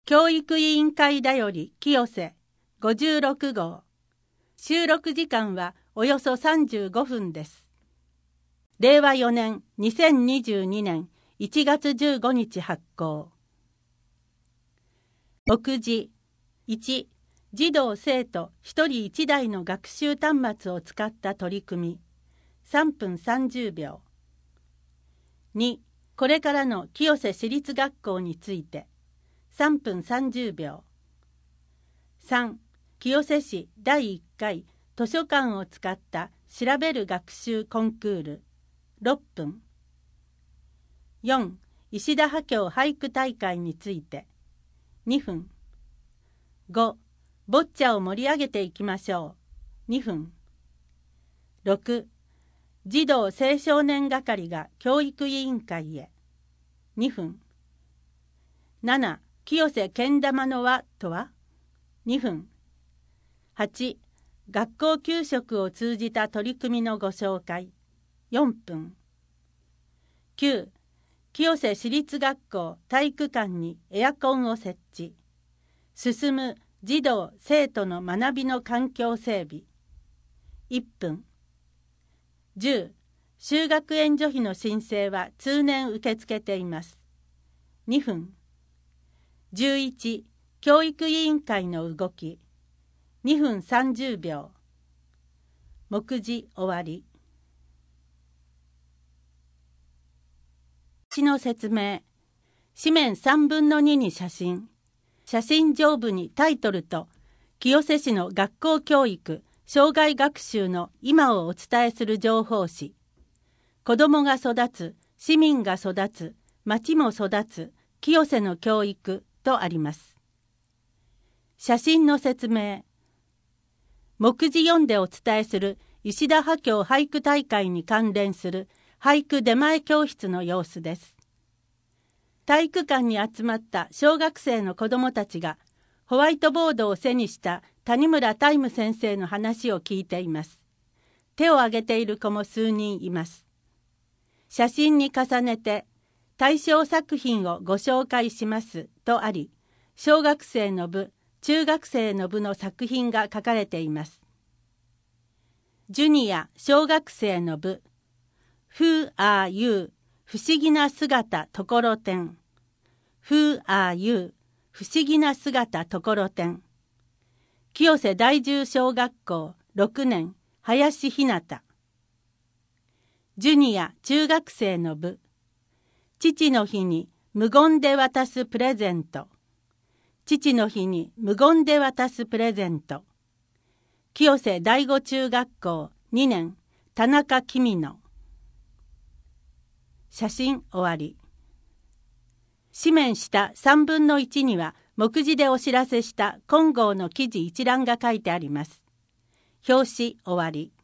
教育委員会だより清瀬56号。収録時間はおよそ35分です。令和4年2022年1月15日発行。目次1、児童生徒1人1台の学習端末を使った取り組み3分30秒。2、これからの清瀬市立学校について3分30秒。3、清瀬市第1回図書館を使った調べる学習コンクール6分。4、石田波郷俳句大会について2分。5、ボッチャを盛り上げていきましょう2分。6、児童青少年係が教育委員会へ2分。7、清瀬けん玉の輪とは2分。8、学校給食を通じた取り組みのご紹介4分。9、清瀬市立学校体育館にエアコンを設置。進む児童生徒の学びの環境整備1分。10、就学援助費の申請は通年受け付けています2分。11、教育委員会の動き2分30秒。目次終わり。詩の説明。紙面3分の2に写真。写真上部にタイトルと清瀬市の学校教育・生涯学習の今をお伝えする情報誌。子どもが育つ、市民が育つ、町も育つ、清瀬の教育とあります。写真の説明。目次4でお伝えする石田波郷俳句大会に関連する俳句出前教室の様子です。体育館に集まった小学生の子どもたちがホワイトボードを背にした谷村タイム先生の話を聞いています。手を挙げている子も数人います。写真に重ねて対象作品をご紹介しますとあり、小学生の部、中学生の部の作品が書かれています。ジュニア小学生の部 Who are you? 不思議な姿ところてん Who are you? 不思議な姿ところてん。清瀬第10小学校6年林ひなた。ジュニア中学生の部父の日に無言で渡すプレゼント。父の日に無言で渡すプレゼント。清瀬第5中学校2年田中君野。写真終わり。紙面下3分の1には目次でお知らせした今号の記事一覧が書いてあります。表紙終わり。